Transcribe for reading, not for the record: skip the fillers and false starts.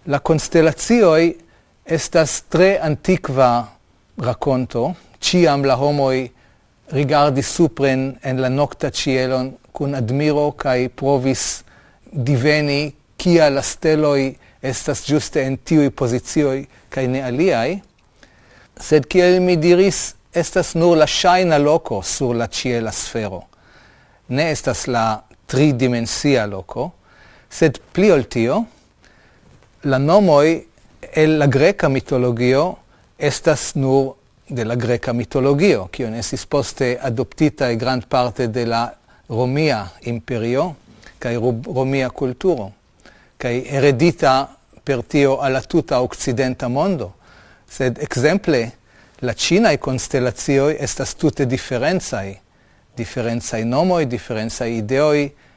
La constellazioi estas tre antiqua raconto, ciam la homoi rigardis supren en la nocta cielon cun admiro cae provis diveni cia la steloi estas giuste en tiui posizioi cae ne aliai, sed kiel mi diris, estas nur la shaina loco sur la ciela sfero. Ne estas la tridimensia loco, sed pli ol tio, la nomoi el la greca mitologio estas nur de la greca mitologio, kion estis poste adoptita e grand parte de la Romia imperio, kai Romia kulturo, kai heredita per tio alla tuta occidenta mondo. Sed exemple, la Cinae constellazioi estas tute differenzai nomoi, differenzai ideoi,